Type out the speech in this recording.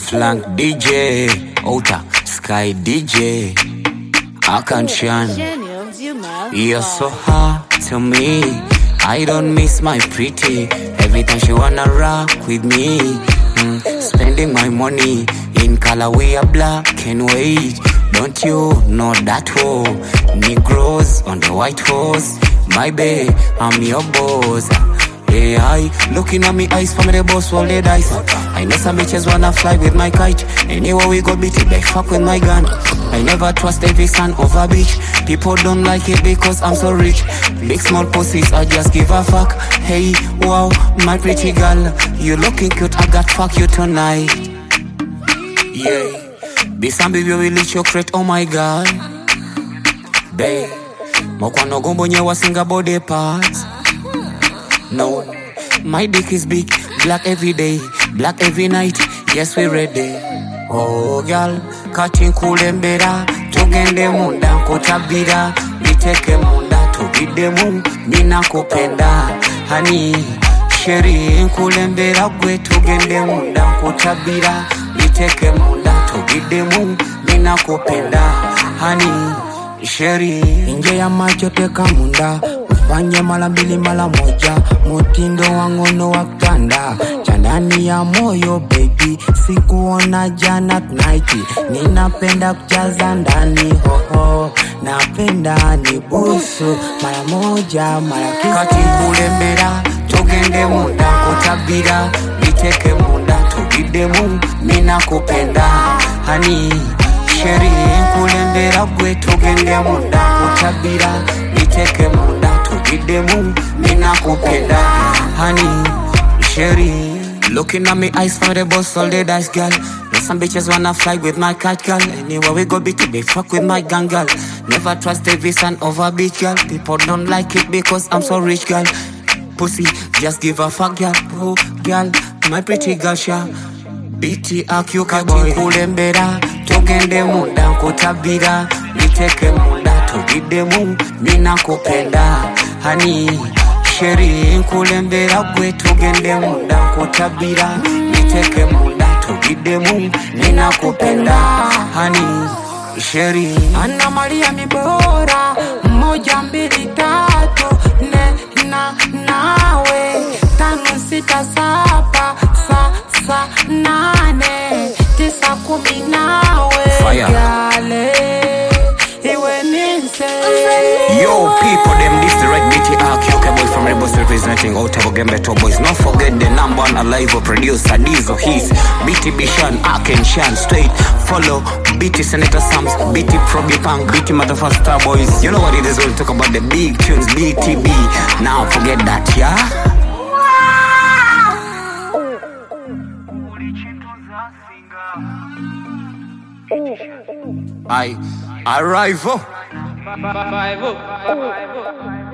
Slang DJ, Outer Sky DJ, Akanshan. You're so hot to me, I don't miss my pretty. Every time she wanna rock with me, spending my money in color we are black and white. Don't you know that hoe? Negroes on the white horse. My babe, I'm your boss. Hey, I looking at me eyes from the boss roll the dice. I know some bitches wanna fly with my kite. Anywhere we go beat it, they fuck with my gun. I never trust every son of a bitch. People don't like it because I'm so rich. Big small pussies, I just give a fuck. Hey, wow, my pretty girl, you looking cute, I got fuck you tonight. Yeah, be some baby will eat your crate, oh my god. Babe, mokwano gombo nyewa singa body parts. No, my dick is big, black every day, black every night, yes we ready. Oh girl, cutting cool and better. Tugende munda kutabira, biteke munda tubide mu, mina kupenda. Honey, sherry cool and better, gwe tugende munda kutabira, biteke munda tubide mu, mina kupenda. Honey, sherry inje ya macho teka munda. Ufanye mara mbili mara moja, mutindo wangu no wakanda. Chandani ya moyo baby, sikuona jana tonight. Ninapenda kujaza ndani ho, napenda ni busu mara moja mara kisa. Kati kulembera, tugende munda kutabira, biteke munda tubide mu, mina kupenda. Honey, sherry kulembera gwe tugende munda kutabira, biteke munda tubide mu, mina kupenda. Honey, sherry. Looking at me eyes for the boss, all the dice, girl. Now some bitches wanna fly with my cat, girl. Anywhere we go beat it, they fuck with my gang, girl. Never trust every son of a bitch, girl. People don't like it because I'm so rich, girl. Pussy, just give a fuck, girl. Oh, girl, my pretty girl, sha. BT akuka boy, kulembera. Tugende munda kutabira, biteke munda tubide mu, mina kupenda. Honey, sherry kulembera gwe tugende munda kutabira, biteke munda tubide mu, mina kupenda. Honey, sherry Anna Maria mi bora, moja mbili tatu, nawe, tano sita saba, nane, tisa kumi nawe. Fire. Yo people, them this the right BT AQ boy from Rebels representing Otago Gembeto boys. Don't forget the number one alive producer Diesel his BT Bishan Akenshan straight. Follow BT Senator Sams, BT Proby Punk, BT Motherfucker Star Boys. You know what it is when we talk about the big tunes, BTB. Now forget that, yeah. I arrive.